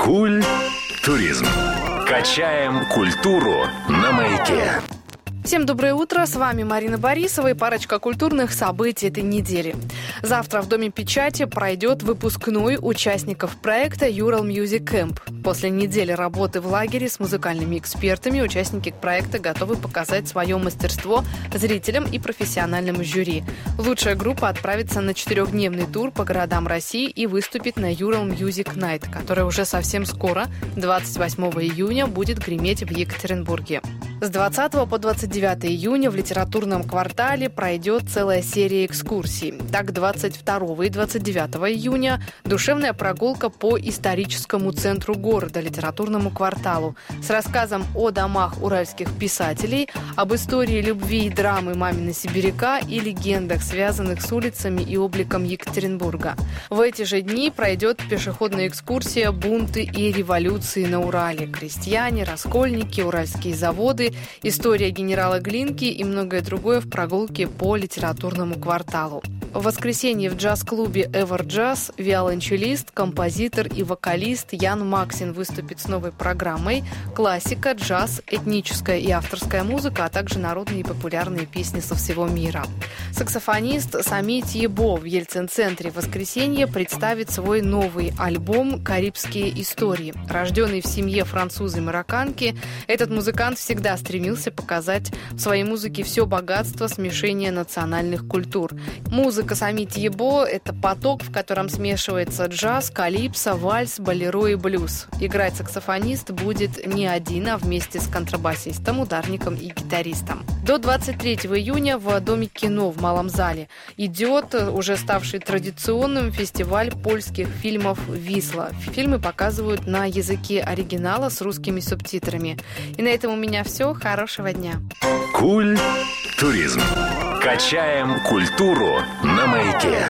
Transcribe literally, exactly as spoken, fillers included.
Культуризм. Качаем культуру на Маяке. Всем доброе утро, с вами Марина Борисова и парочка культурных событий этой недели. Завтра в Доме печати пройдет выпускной участников проекта Ural Music Camp. После недели работы в лагере с музыкальными экспертами участники проекта готовы показать свое мастерство зрителям и профессиональному жюри. Лучшая группа отправится на четырехдневный тур по городам России и выступит на Ural Music Night, которая уже совсем скоро, двадцать восьмого июня, будет греметь в Екатеринбурге. С двадцатого по двадцать девятое июня в литературном квартале пройдет целая серия экскурсий. Так, двадцать второго и двадцать девятого июня душевная прогулка по историческому центру города, литературному кварталу, с рассказом о домах уральских писателей, об истории любви и драмы «Мамина сибиряка» и легендах, связанных с улицами и обликом Екатеринбурга. В эти же дни пройдет пешеходная экскурсия «Бунты и революции на Урале», крестьяне, раскольники, уральские заводы, история генерала Глинки и многое другое в прогулке по литературному кварталу. В воскресенье в джаз-клубе Ever Jazz виолончелист, композитор и вокалист Ян Максин выступит с новой программой «Классика, джаз, этническая и авторская музыка, а также народные и популярные песни со всего мира». Саксофонист Самит Ебо в Ельцин-центре в воскресенье представит свой новый альбом «Карибские истории». Рожденный в семье француза-марокканки, этот музыкант всегда стремился показать в своей музыке все богатство смешения национальных культур. Музыка Самит Ебо – это поток, в котором смешивается джаз, калипсо, вальс, болеро и блюз. Играть саксофонист будет не один, а вместе с контрабасистом, ударником и гитаристом. До двадцать третьего июня в Доме кино в Малом зале идет уже ставший традиционным фестиваль польских фильмов «Висла». Фильмы показывают на языке оригинала с русскими субтитрами. И на этом у меня все. Хорошего дня. Культуризм. Качаем культуру на Маяке.